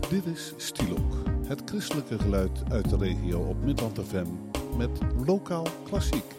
Dit is Stilok, het christelijke geluid uit de regio op Midland FM met lokaal klassiek.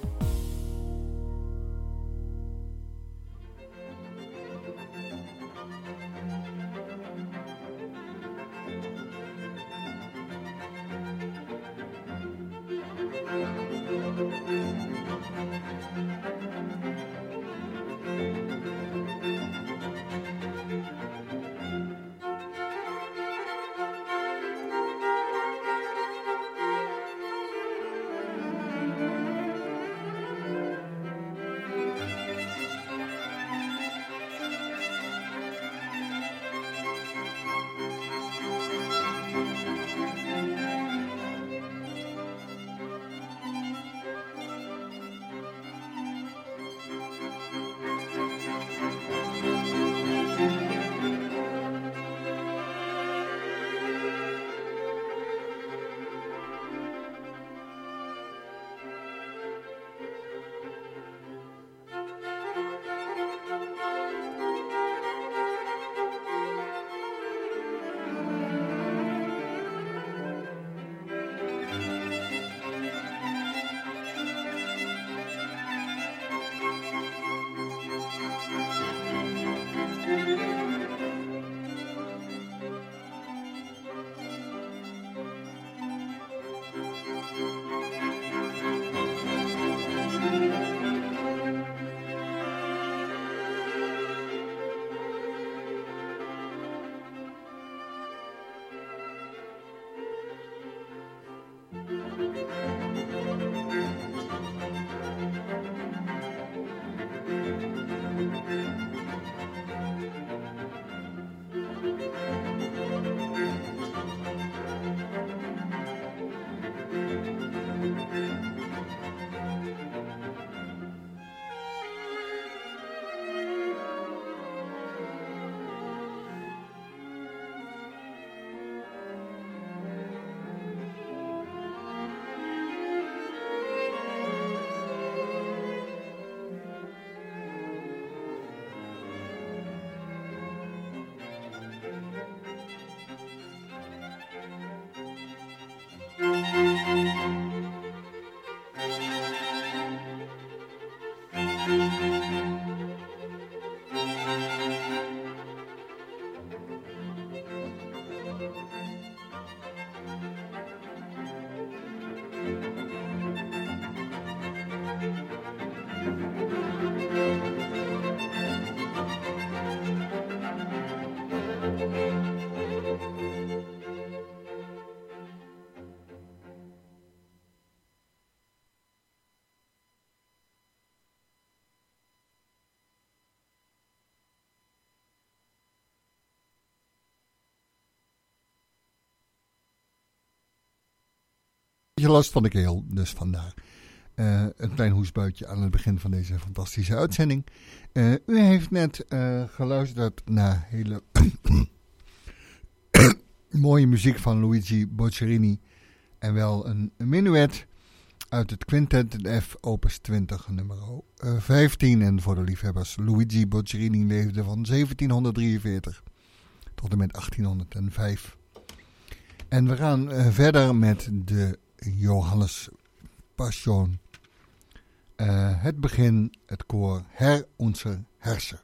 Last van de keel, dus vandaar een klein hoesbuitje aan het begin van deze fantastische uitzending. U heeft net geluisterd naar hele mooie muziek van Luigi Boccherini en wel een menuet uit het Quintet F opus 20 nummer 15. En voor de liefhebbers, Luigi Boccherini leefde van 1743 tot en met 1805. En we gaan verder met de Johannes Passion. Het begin, het koor Herr unser Herrscher.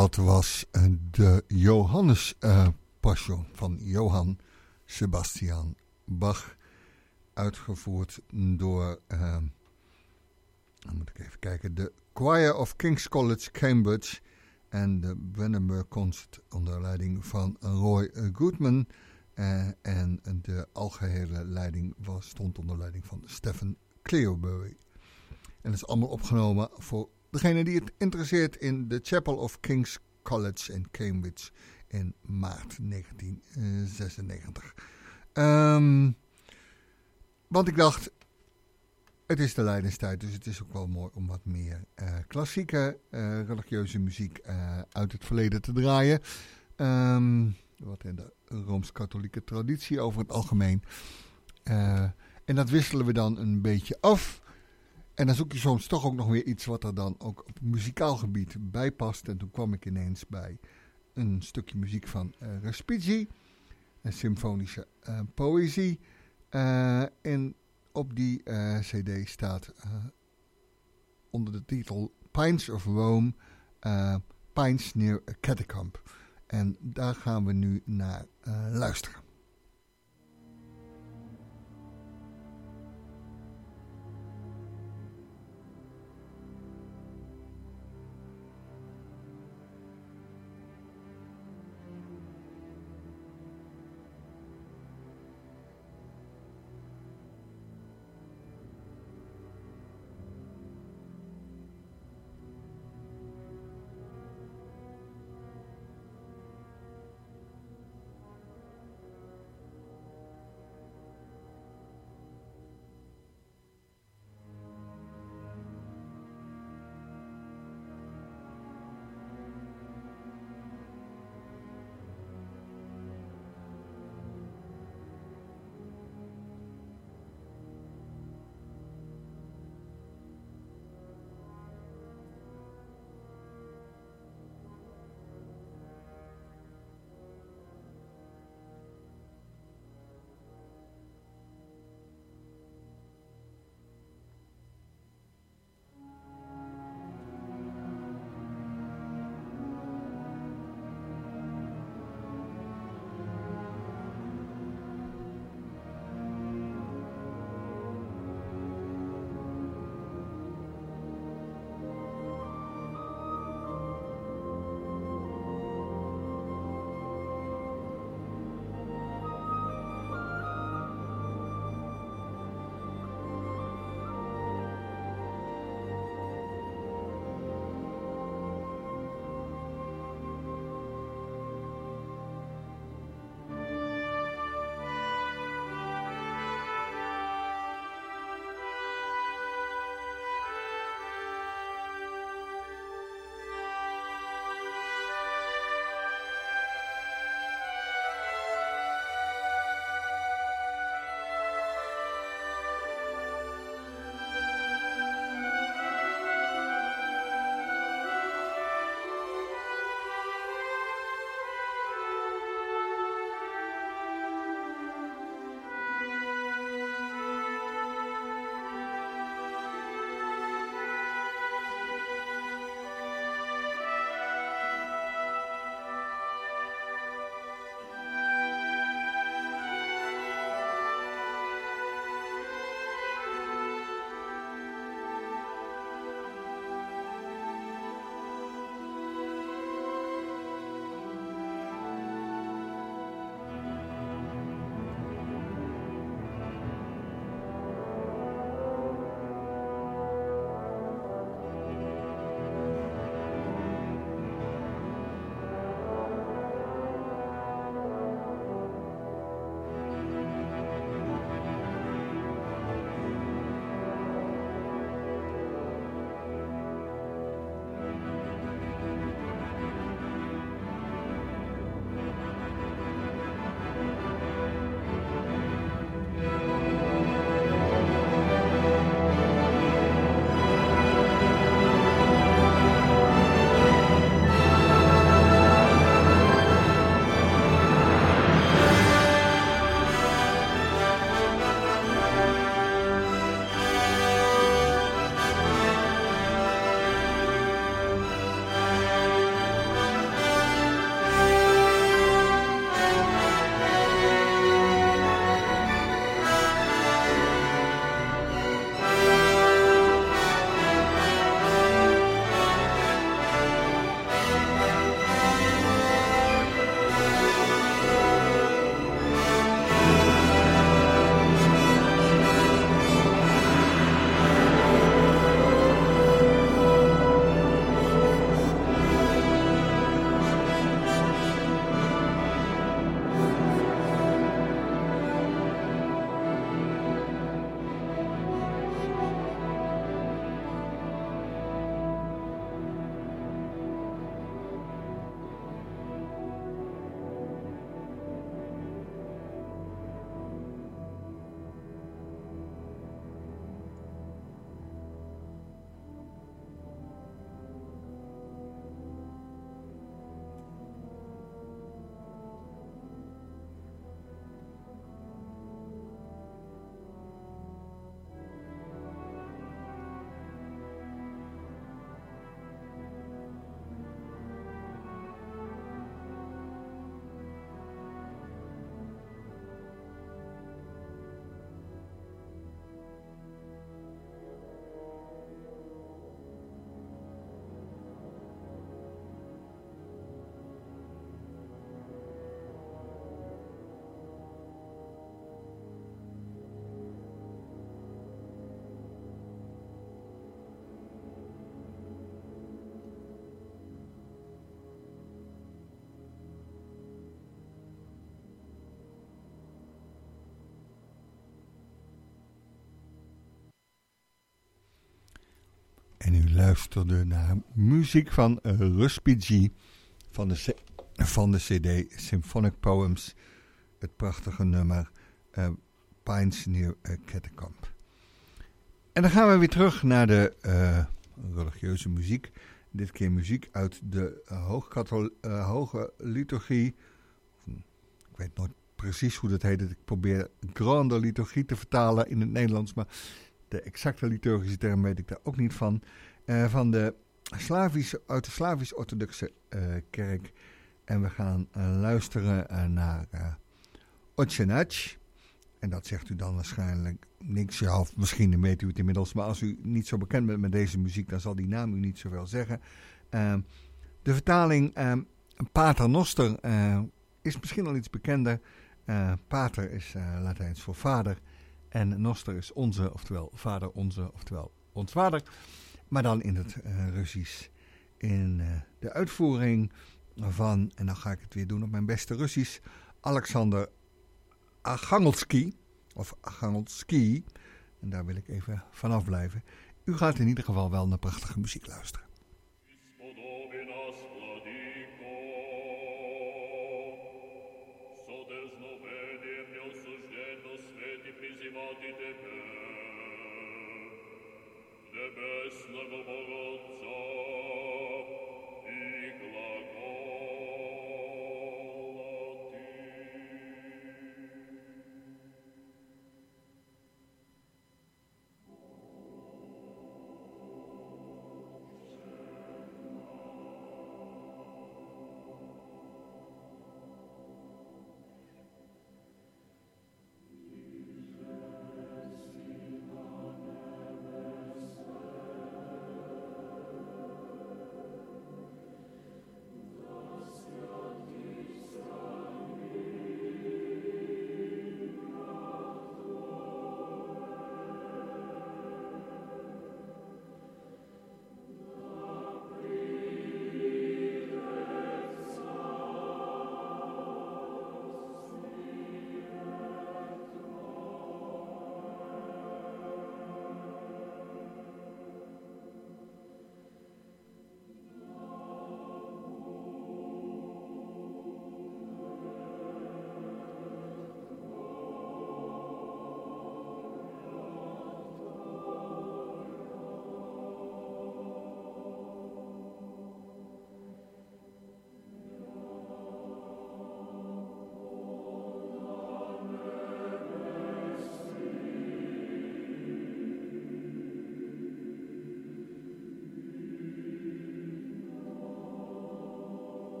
dat was de Johannes Passion van Johann Sebastian Bach. Uitgevoerd door, dan moet ik even kijken, de Choir of King's College Cambridge en de Brandenburg Concert onder leiding van Roy Goodman. En de algehele leiding stond onder leiding van Stephen Cleobury. En dat is allemaal opgenomen voor degene die het interesseert in de Chapel of King's College in Cambridge in maart 1996. Want ik dacht, het is de lijdenstijd, dus het is ook wel mooi om wat meer klassieke religieuze muziek uit het verleden te draaien. Wat in de Rooms-Katholieke traditie over het algemeen. En dat wisselen we dan een beetje af. En dan zoek je soms toch ook nog weer iets wat er dan ook op muzikaal gebied bij past. En toen kwam ik ineens bij een stukje muziek van Respighi, een symfonische poëzie. En op die cd staat onder de titel Pines of Rome, Pines near a Catacomb. En daar gaan we nu naar luisteren. luisterde naar muziek van Rusty G van de CD Symphonic Poems. Het prachtige nummer Pines Near Catacomb. En dan gaan we weer terug naar de religieuze muziek. Dit keer muziek uit de hoge liturgie. Ik weet nooit precies hoe dat heet. Ik probeer grande liturgie te vertalen in het Nederlands, maar de exacte liturgische term weet ik daar ook niet van. Van de uit de Slavisch-orthodoxe kerk. En we gaan luisteren naar Otse Nač. En dat zegt u dan waarschijnlijk niks. Ja, of misschien weet u het inmiddels. Maar als u niet zo bekend bent met deze muziek, dan zal die naam u niet zoveel zeggen. De vertaling Pater Noster is misschien al iets bekender. Pater is Latijns voor vader. En Noster is onze, oftewel vader onze, oftewel ons vader. Maar dan in het Russisch. In de uitvoering van, en dan ga ik het weer doen op mijn beste Russisch, Alexander Archangelski. Of Archangelski. En daar wil ik even vanaf blijven. U gaat in ieder geval wel naar prachtige muziek luisteren.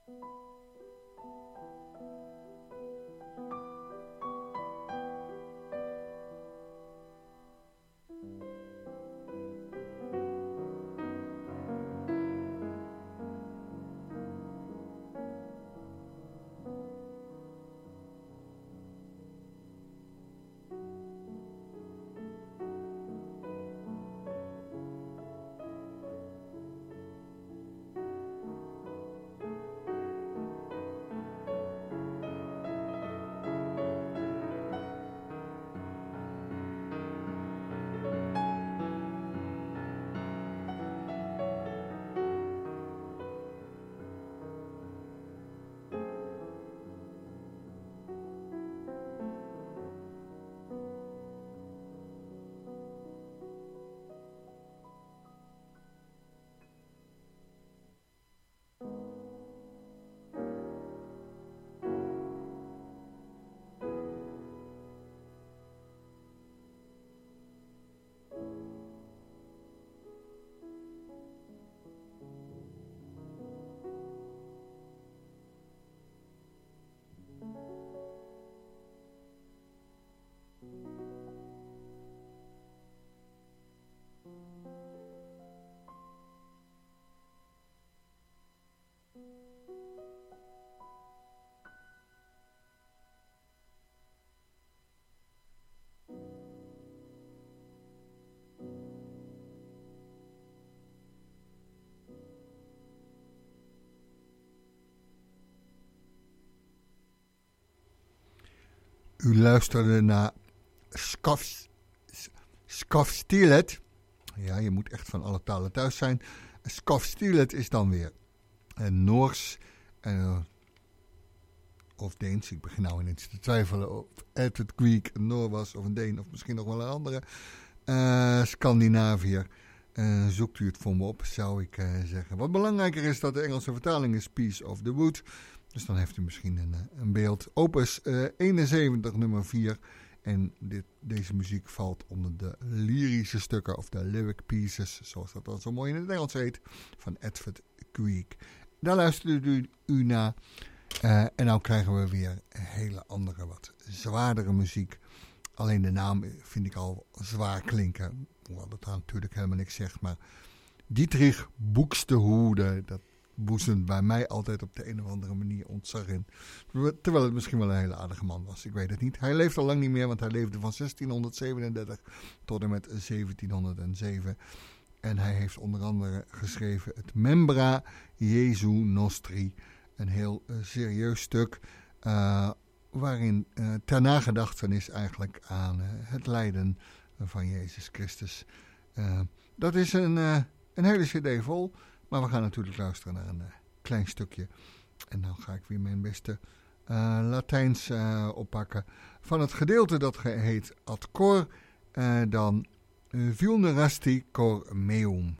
U luisterde naar Skofstielet. Ja, je moet echt van alle talen thuis zijn. Skofstielet is dan weer Noors of Deens. Ik begin nou ineens te twijfelen of Edward Grieg een Noor was of een Deen of misschien nog wel een andere Scandinaviër. Zoekt u het voor me op, zou ik zeggen. Wat belangrijker is dat de Engelse vertaling is Piece of the Wood. Dus dan heeft u misschien een beeld. Opus 71 nummer 4. En deze muziek valt onder de lyrische stukken of de lyric pieces, zoals dat dan zo mooi in het Engels heet, van Edward Grieg. Daar luisterde u naar. En nou krijgen we weer een hele andere, wat zwaardere muziek. Alleen de naam vind ik al zwaar klinken. Hoewel dat natuurlijk helemaal niks zegt. Maar Dietrich Buxtehude, dat boezemt bij mij altijd op de een of andere manier ontzag in. Terwijl het misschien wel een hele aardige man was. Ik weet het niet. Hij leeft al lang niet meer, want hij leefde van 1637 tot en met 1707. En hij heeft onder andere geschreven het Membra Jesu Nostri. Een heel serieus stuk waarin ter nagedachtenis eigenlijk aan het lijden van Jezus Christus. Dat is een hele cd vol, maar we gaan natuurlijk luisteren naar een klein stukje. En dan ga ik weer mijn beste Latijns oppakken. Van het gedeelte dat heet ad cor, dan vulnerasti cor meum.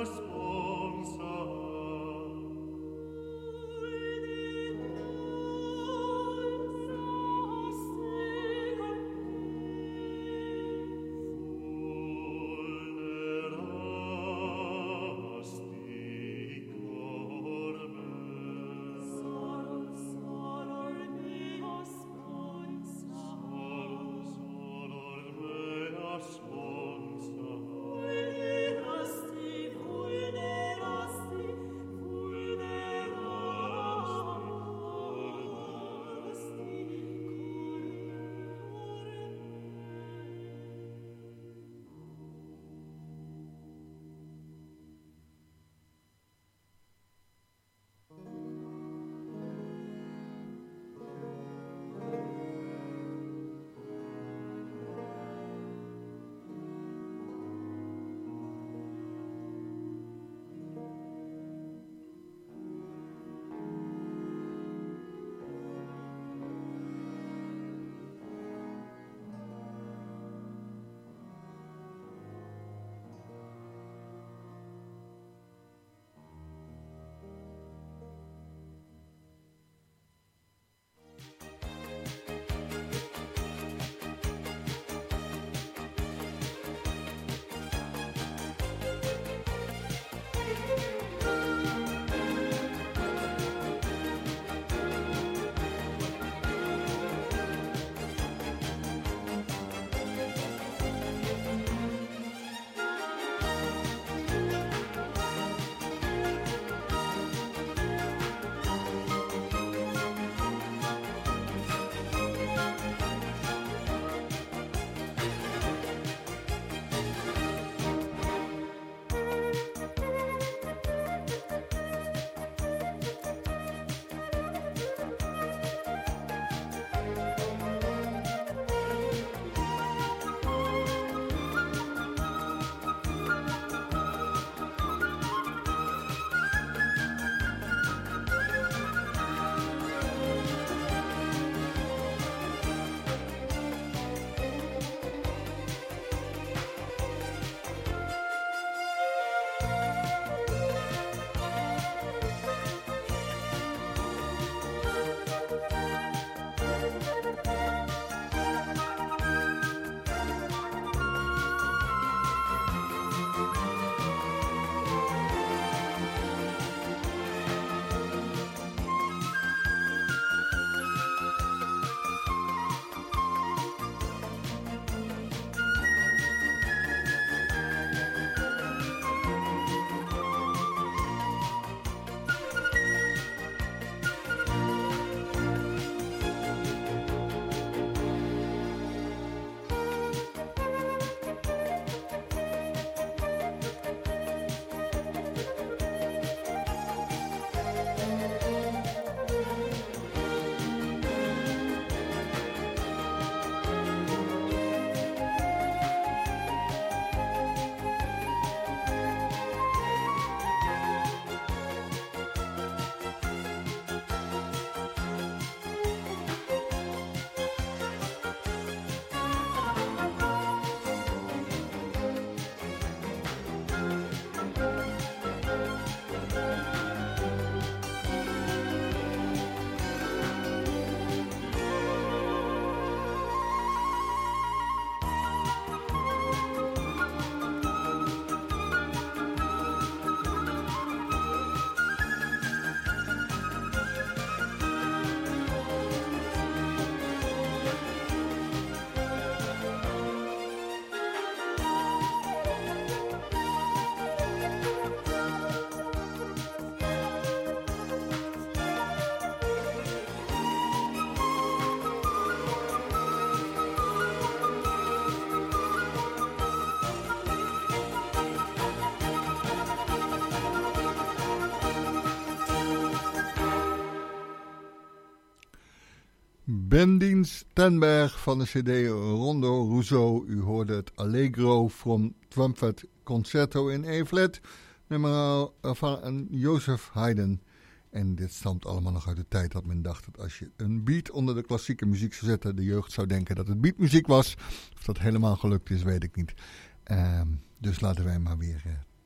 Bendien Stenberg van de cd Rondo Rousseau. U hoorde het Allegro from Trumpet Concerto in E-flat, nummer van Joseph Haydn. En dit stamt allemaal nog uit de tijd dat men dacht dat als je een beat onder de klassieke muziek zou zetten, de jeugd zou denken dat het beatmuziek was. Of dat helemaal gelukt is, weet ik niet. Dus laten wij maar weer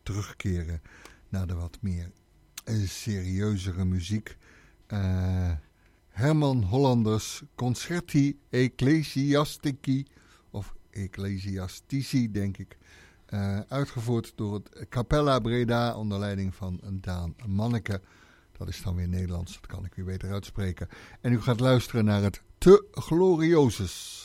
terugkeren naar de wat meer serieuzere muziek. Herman Hollanders Concerti Ecclesiastici, of Ecclesiastici denk ik, uitgevoerd door het Capella Breda onder leiding van Daan Manneke. Dat is dan weer Nederlands, dat kan ik weer beter uitspreken. En u gaat luisteren naar het Te Gloriosus.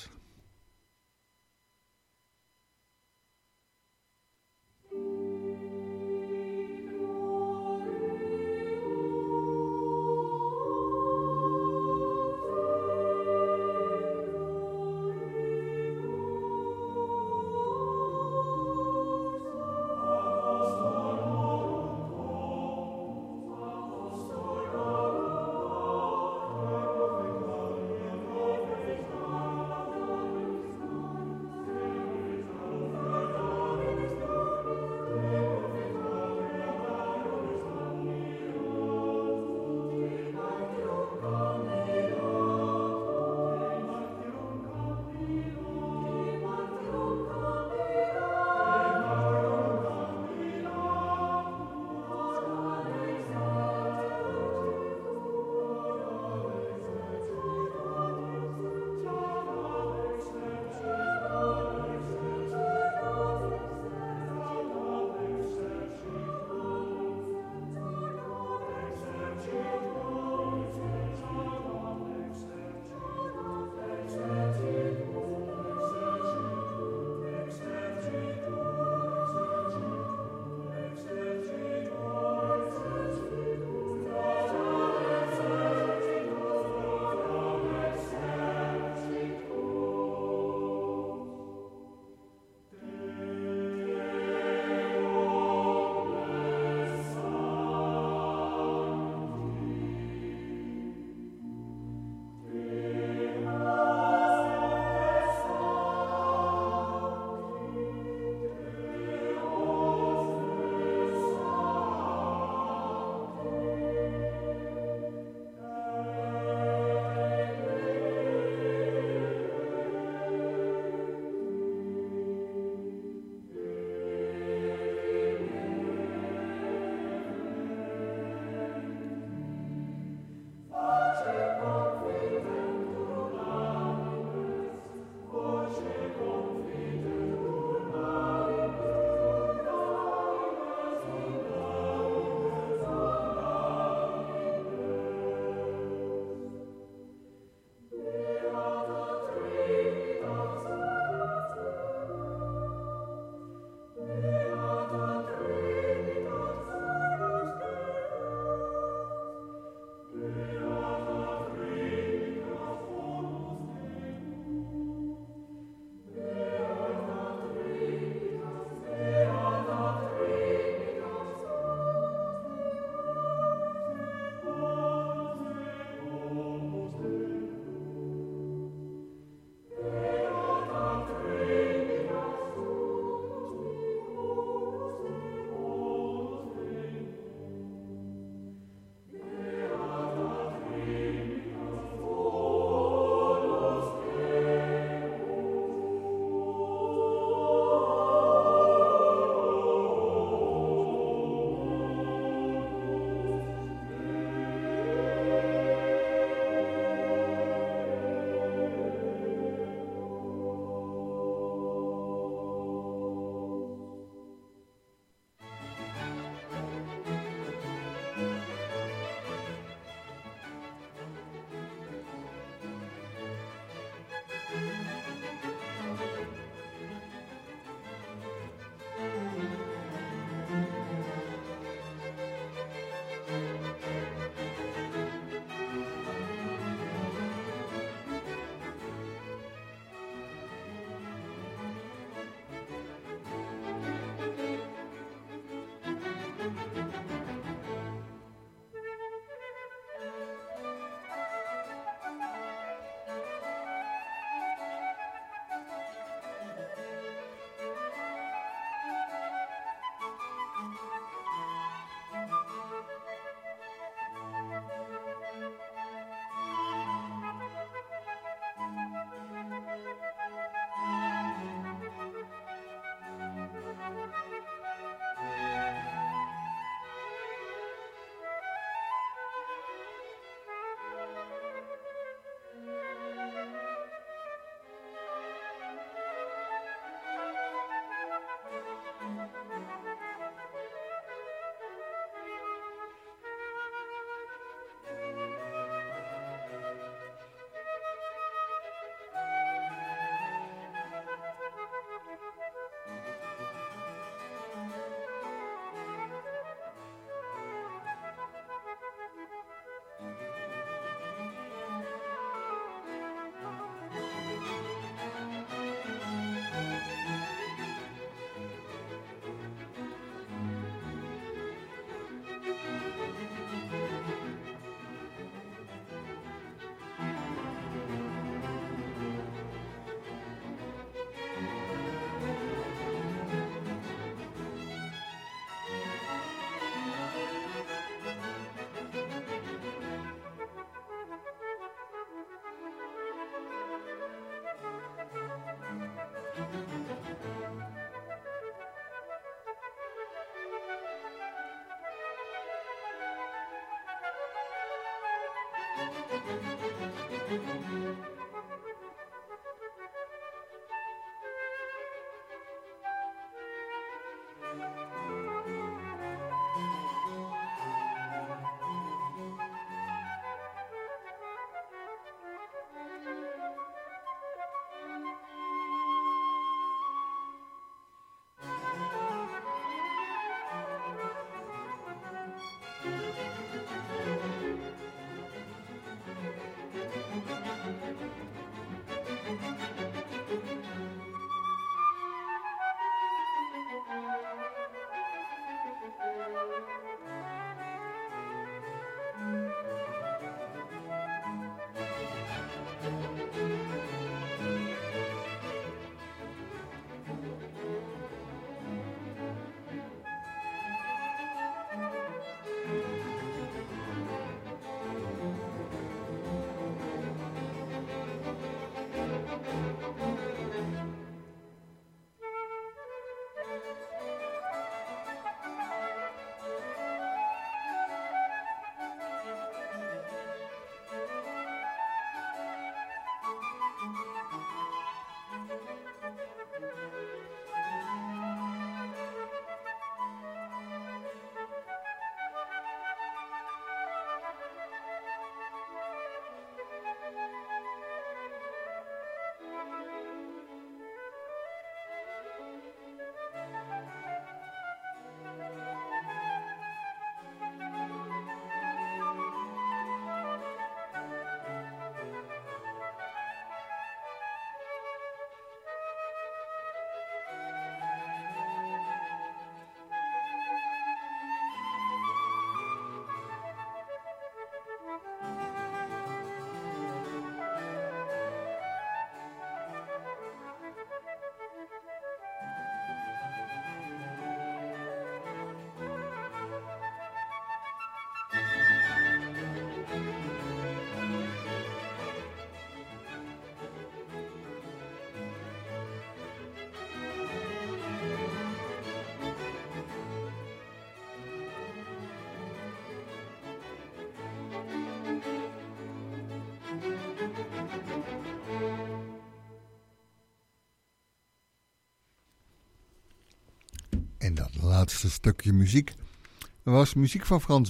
En dat laatste stukje muziek was muziek van Frans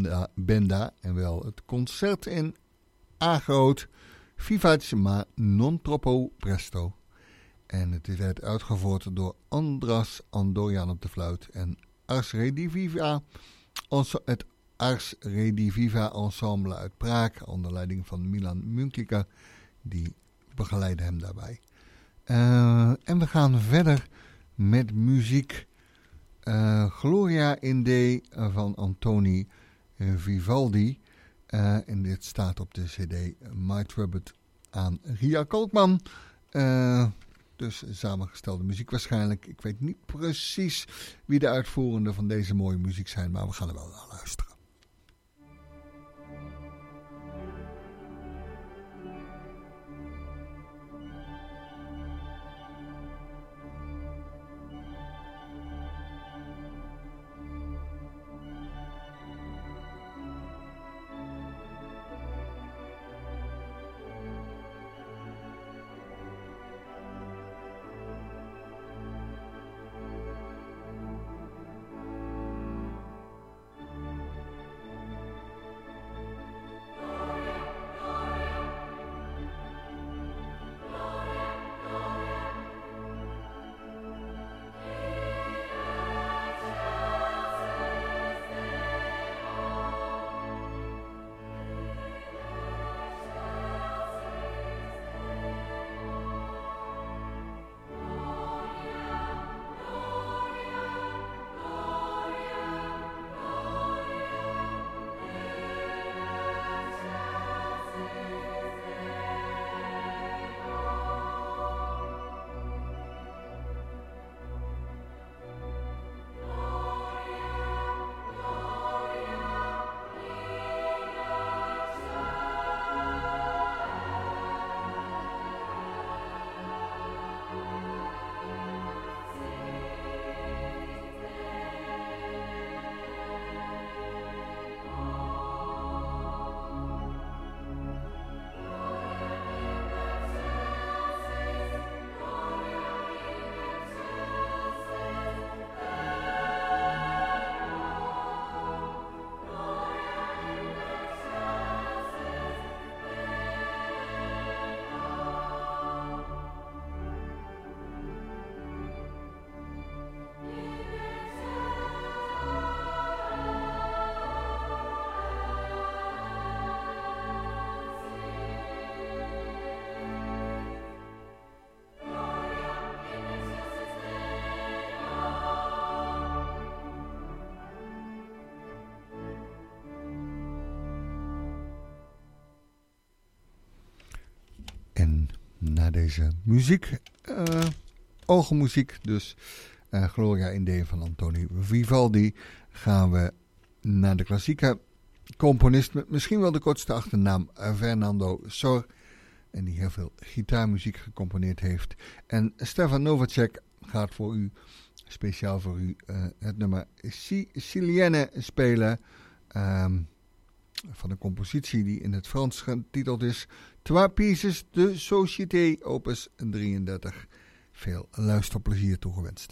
Benda en wel het concert in A groot, Vivace ma non troppo presto. En het werd uitgevoerd door Andras Andorjan op de fluit en Ars Rediviva, het Ars Rediviva Ensemble uit Praag, onder leiding van Milan Munkika, die begeleidde hem daarbij. En we gaan verder met muziek. Gloria in D van Antoni Vivaldi. En dit staat op de cd My Tribute aan Ria Kolkman. Dus samengestelde muziek waarschijnlijk. Ik weet niet precies wie de uitvoerenden van deze mooie muziek zijn, maar we gaan er wel naar luisteren. En na deze muziek, ogenmuziek dus, Gloria in D van Antonio Vivaldi, gaan we naar de klassieke componist met misschien wel de kortste achternaam, Fernando Sor, en die heel veel gitaarmuziek gecomponeerd heeft. En Stefan Novacek gaat voor u, speciaal voor u, het nummer Sicilienne spelen, van een compositie die in het Frans getiteld is Trois Pieces de Société, opus 33. Veel luisterplezier toegewenst.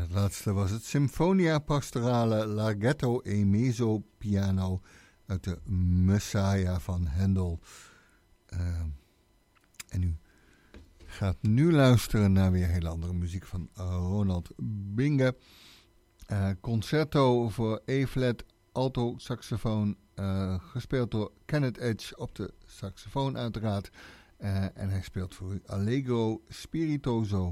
het laatste was het Sinfonia Pastorale Larghetto e Mezzo Piano uit de Messiah van Handel. En u gaat nu luisteren naar weer hele andere muziek van Ronald Binge. Concerto voor E-flat, alto saxofoon, gespeeld door Kenneth Edge op de saxofoon uiteraard. En hij speelt voor u Allegro Spiritoso.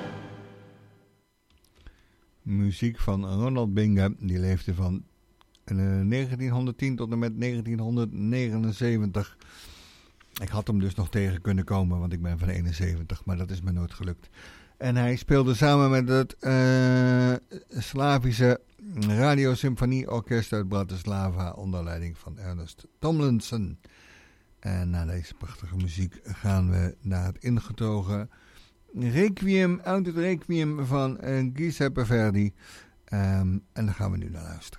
Muziek van Ronald Binge, die leefde van 1910 tot en met 1979. Ik had hem dus nog tegen kunnen komen, want ik ben van 71, maar dat is me nooit gelukt. En hij speelde samen met het Slavische Radiosymfonieorkest uit Bratislava onder leiding van Ernest Tomlinson. En na deze prachtige muziek gaan we naar het ingetogen Requiem uit het Requiem van Giuseppe Verdi. En daar gaan we nu naar luisteren.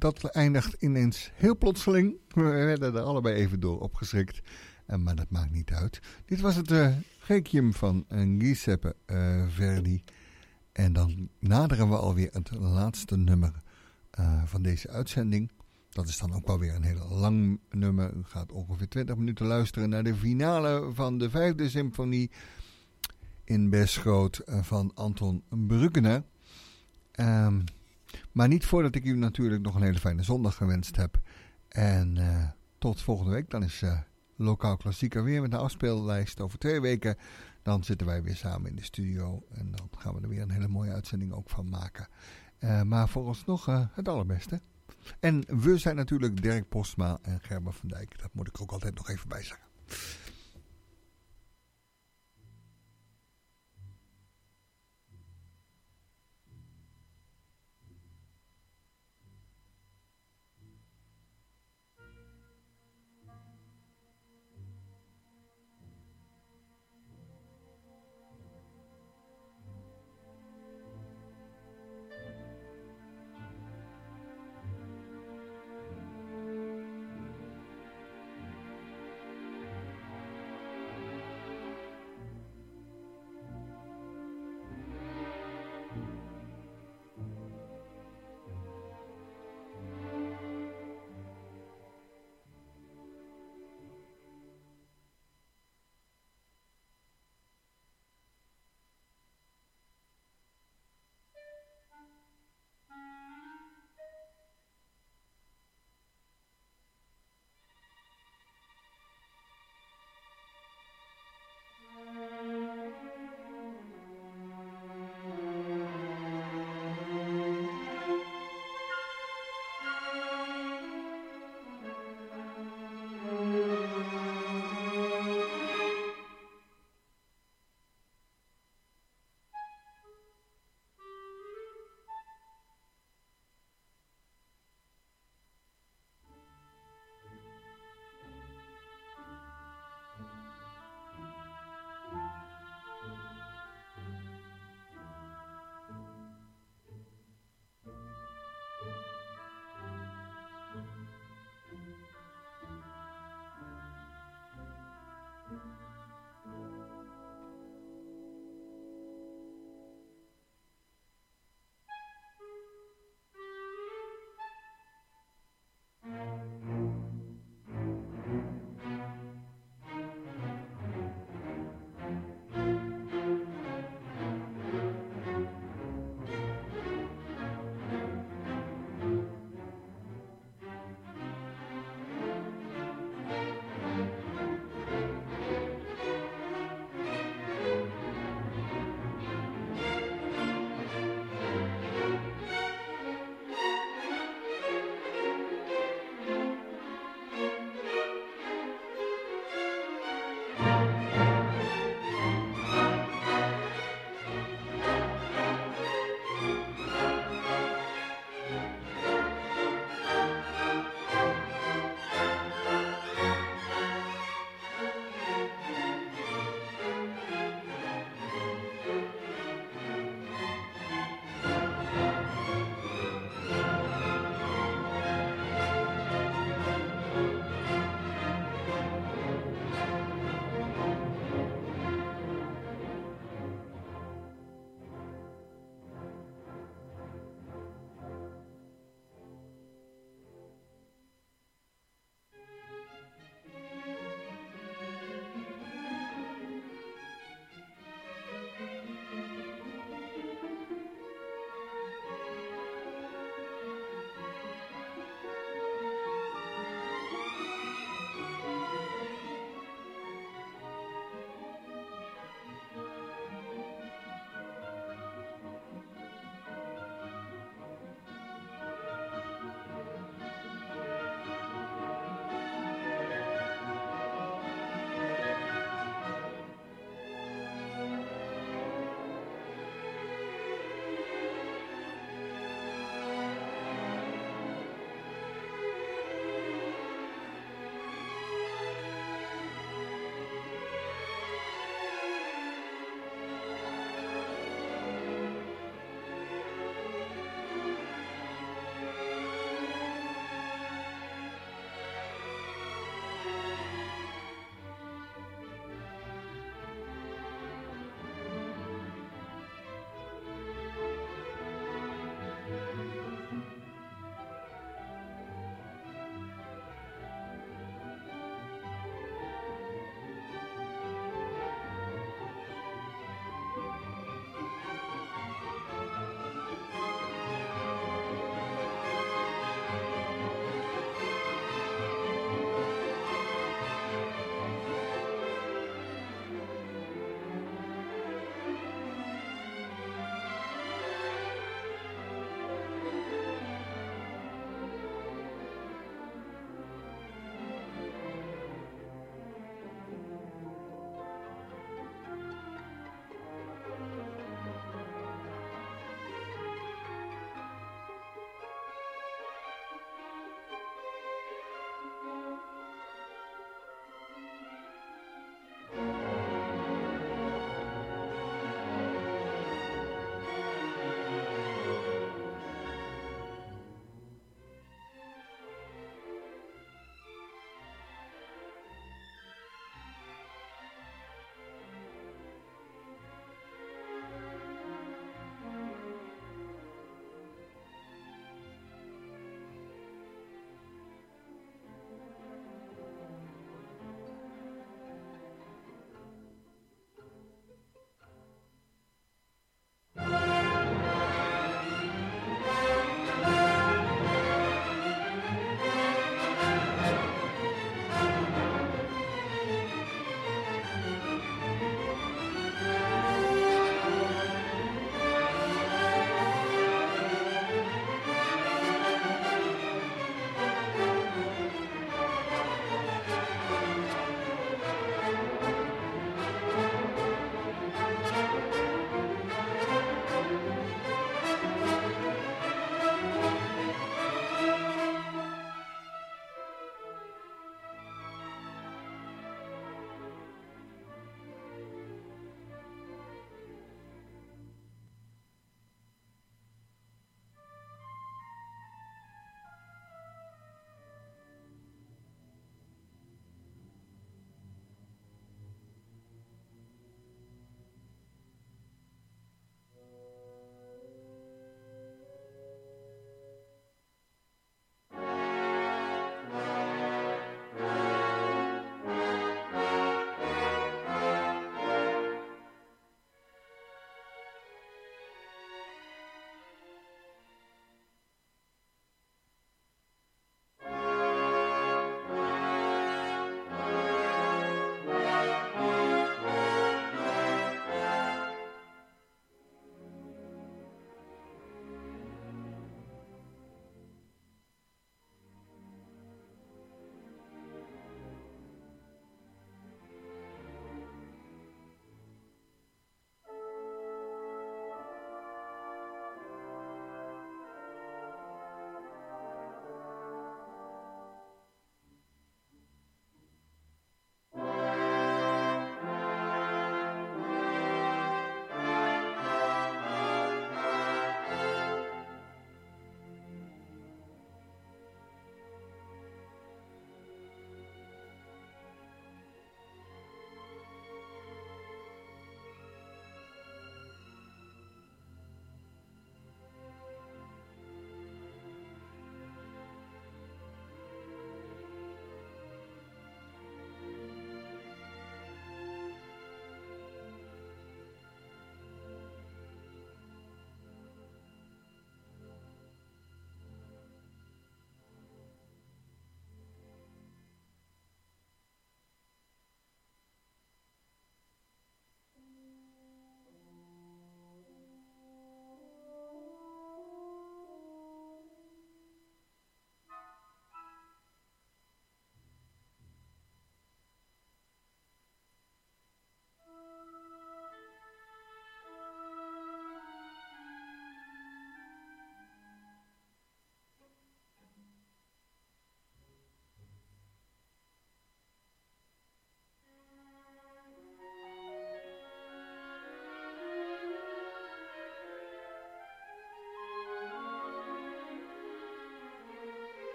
dat eindigt ineens heel plotseling. We werden er allebei even door opgeschrikt. Maar dat maakt niet uit. Dit was het Requiem van Giuseppe Verdi. En dan naderen we alweer het laatste nummer van deze uitzending. Dat is dan ook wel weer een heel lang nummer. U gaat ongeveer 20 minuten luisteren naar de finale van de 5e symfonie in Besgroot van Anton Bruckner. Maar niet voordat ik u natuurlijk nog een hele fijne zondag gewenst heb. En tot volgende week. Dan is Lokaal Klassieker weer met een afspeellijst over 2 weken. Dan zitten wij weer samen in de studio. En dan gaan we er weer een hele mooie uitzending ook van maken. Maar vooralsnog het allerbeste. En we zijn natuurlijk Dirk Postma en Gerber van Dijk. Dat moet ik er ook altijd nog even bij zeggen.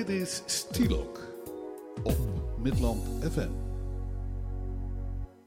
Dit is Stilok op Midland FM.